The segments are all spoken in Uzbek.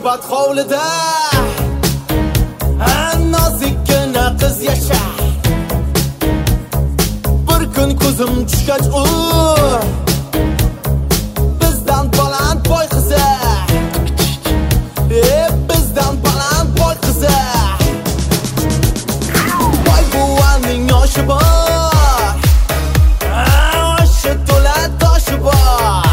g'oybat hovlida nozikkina qiz yashar. Bir kun ko'zim tushgach u bizdan baland boy qizi, bizdan baland boy qizi. Boy buvaning yoshi bor, oshi to'la toshi bor.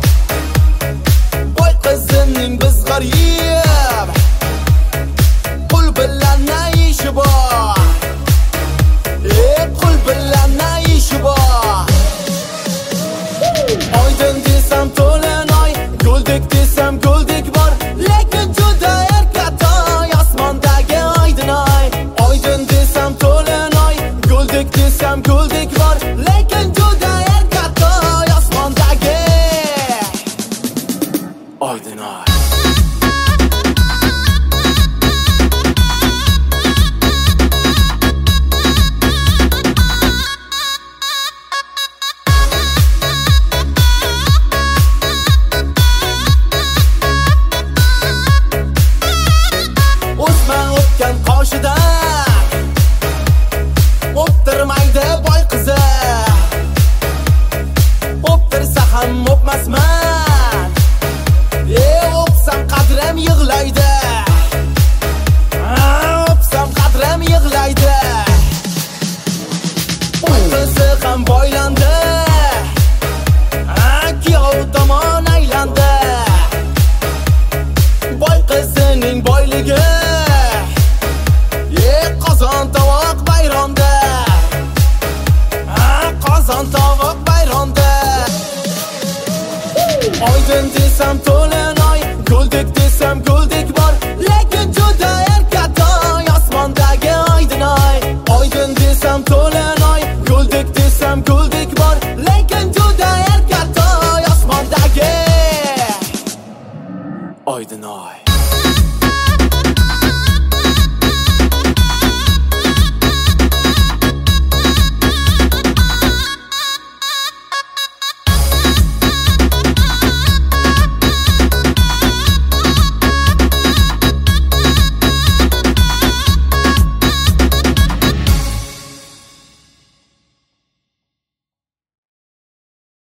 Boy qizining biz g'arib, pul bilan na ishi bor, pul bilan na ishi bor. Oydin desam to'lin oy, guldek desam guldek bor, lekin juda erkatoy osmondagi oydin oy. Oydin desam to'lin oy, guldek desam guldek bor, lekin juda erkatoy osmondagi oydin oy. O'tgan qoshidan o'ptirmaydi boy qizi, o'ptirsa ham o'pmasman, o'psam qadrim yig'laydi, o'psam qadrim yig'laydi. Boy qizi ham boylandi, kuyov tomon aylandi. Boy qizining boyligi qozon tovoq bayronda, qozon tovoq bayronda. Oydin desam to'lin oy, guldek desam guldek bor,